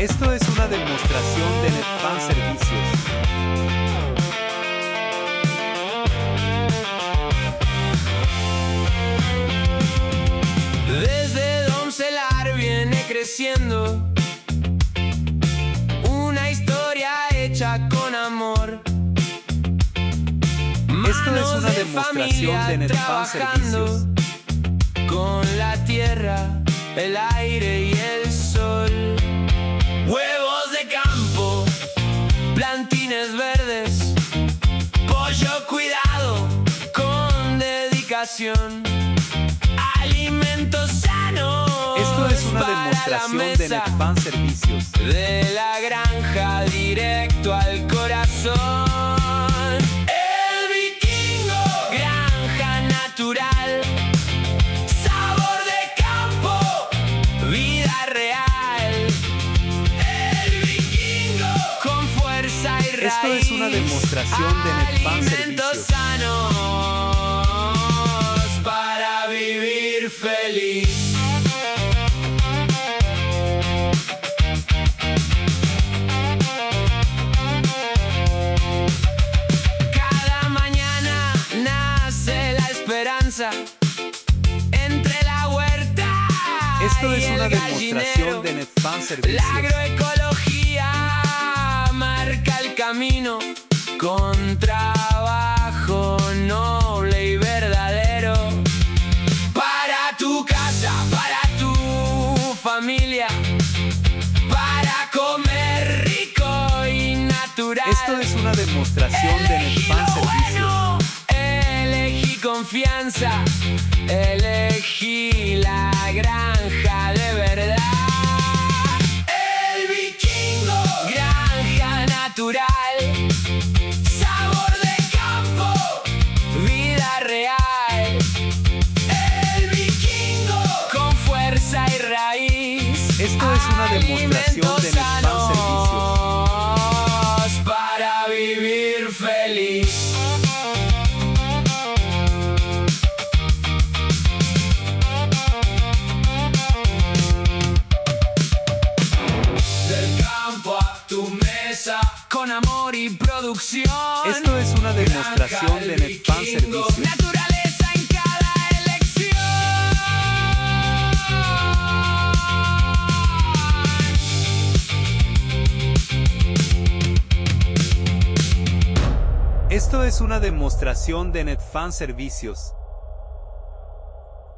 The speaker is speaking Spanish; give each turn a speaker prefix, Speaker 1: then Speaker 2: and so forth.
Speaker 1: Esto es una demostración de Netfan Servicios.
Speaker 2: Desde Doncelar viene creciendo una historia hecha con amor.
Speaker 1: Esto es una demostración de Netfan Servicios.
Speaker 2: Con la tierra, el aire y el sol. Huevos de campo, plantines verdes, pollo cuidado con dedicación. Alimentos sanos.
Speaker 1: Esto es una
Speaker 2: para
Speaker 1: demostración
Speaker 2: la
Speaker 1: de
Speaker 2: mesa,
Speaker 1: Netfan Servicios.
Speaker 2: de la granja directo al corazón. El Vikingo, granja natural. Sabor de campo, vida real. El Vikingo, con fuerza y raíz.
Speaker 1: Esto es una demostración de Netfan
Speaker 2: Alimentos
Speaker 1: Servicios.
Speaker 2: sanos para vivir feliz. Cada mañana nace la esperanza entre la huerta.
Speaker 1: Esto
Speaker 2: y
Speaker 1: es una
Speaker 2: el gallinero.
Speaker 1: demostración de Netfan Servicios.
Speaker 2: La agroecología marca el camino con trabajo noble y verdadero. Para tu casa, para tu familia, para comer rico y natural.
Speaker 1: Esto es una demostración de
Speaker 2: Elegí
Speaker 1: Netfan
Speaker 2: lo
Speaker 1: Servicios.
Speaker 2: bueno, elegí confianza, elegí la granja de verdad. El Vikingo, granja natural. Sabor de campo, vida real. El Vikingo, con fuerza y raíz.
Speaker 1: Esto es una demostración de Netfan Servicios.
Speaker 2: Sanos para vivir feliz. Del campo a tu mesa, con amor y producción.
Speaker 1: Esto es una demostración de Netfan Servicios.
Speaker 2: Naturaleza en cada elección.
Speaker 1: Esto es una demostración de Netfan Servicios.